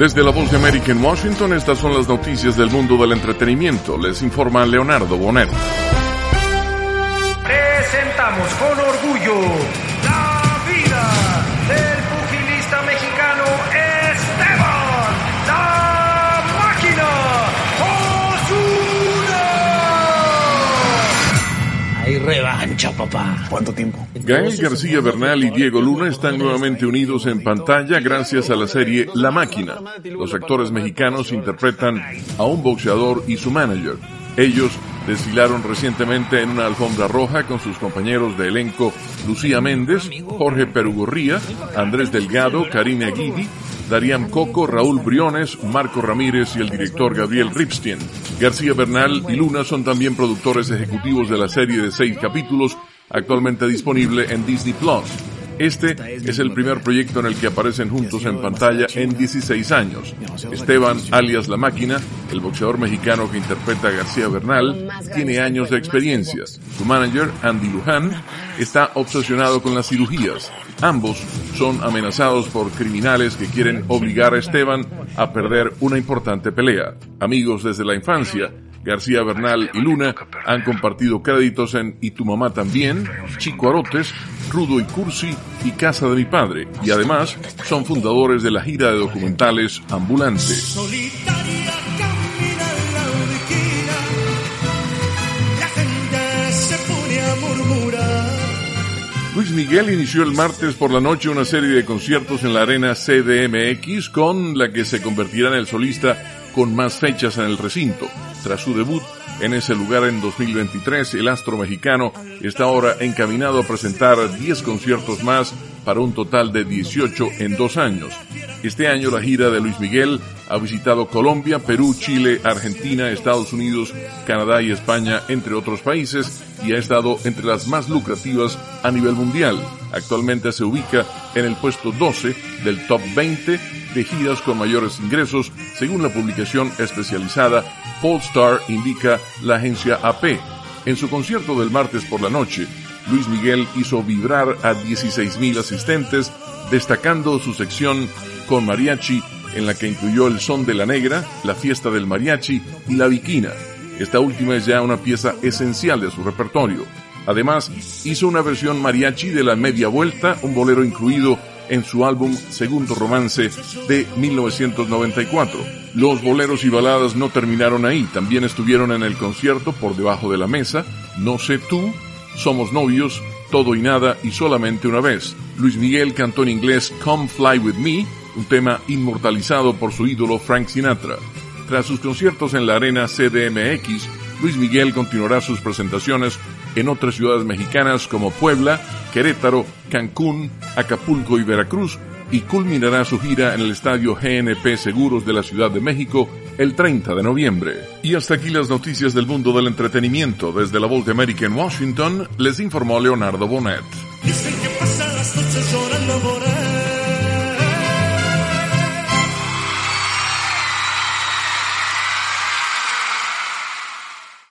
Desde la Voz de América en Washington, estas son las noticias del mundo del entretenimiento. Les informa Leonardo Bonet. Presentamos con orgullo la vida del pugilista mexicano Esteban "La Máquina" Osuna. Hay revancha, papá. ¿Cuánto tiempo? Gael García Bernal y Diego Luna están nuevamente unidos en pantalla gracias a la serie La Máquina. Los actores mexicanos interpretan a un boxeador y su manager. Ellos desfilaron recientemente en una alfombra roja con sus compañeros de elenco Lucía Méndez, Jorge Perugorría, Andrés Delgado, Karina Guidi, Darían Coco, Raúl Briones, Marco Ramírez y el director Gabriel Ripstein. García Bernal y Luna son también productores ejecutivos de la serie de 6 capítulos, actualmente disponible en Disney Plus. Este es el primer proyecto en el que aparecen juntos en pantalla en 16 años. Esteban, alias La Máquina, el boxeador mexicano que interpreta a García Bernal, tiene años de experiencia. Su manager, Andy Luján, está obsesionado con las cirugías. Ambos son amenazados por criminales que quieren obligar a Esteban a perder una importante pelea. Amigos desde la infancia, García Bernal y Luna han compartido créditos en Y tu mamá también, Chico Arotes, Rudo y Cursi y Casa de mi padre, y además son fundadores de la gira de documentales Ambulante. Luis Miguel inició el martes por la noche una serie de conciertos en la arena CDMX, con la que se convertirá en el solista con más fechas en el recinto. Tras su debut en ese lugar en 2023, el astro mexicano está ahora encaminado a presentar 10 conciertos más para un total de 18 en 2 años. Este año la gira de Luis Miguel ha visitado Colombia, Perú, Chile, Argentina, Estados Unidos, Canadá y España, entre otros países, y ha estado entre las más lucrativas a nivel mundial. Actualmente se ubica en el puesto 12 del top 20 de giras con mayores ingresos, según la publicación especializada Pollstar, indica la agencia AP. En su concierto del martes por la noche, Luis Miguel hizo vibrar a 16,000 asistentes, destacando su sección con mariachi, en la que incluyó el son de la negra, la fiesta del mariachi y la viquina. Esta última es ya una pieza esencial de su repertorio. Además, hizo una versión mariachi de La Media Vuelta, un bolero incluido en su álbum Segundo Romance de 1994. Los boleros y baladas no terminaron ahí, también estuvieron en el concierto Por debajo de la mesa, No sé tú, Somos novios, Todo y nada y Solamente una vez. Luis Miguel cantó en inglés Come Fly With Me, un tema inmortalizado por su ídolo Frank Sinatra. Tras sus conciertos en la arena CDMX, Luis Miguel continuará sus presentaciones en otras ciudades mexicanas como Puebla, Querétaro, Cancún, Acapulco y Veracruz, y culminará su gira en el estadio GNP Seguros de la Ciudad de México el 30 de noviembre. Y hasta aquí las noticias del mundo del entretenimiento. Desde la Voz de América en Washington, les informó Leonardo Bonet. Dicen que pasan las noches llorando por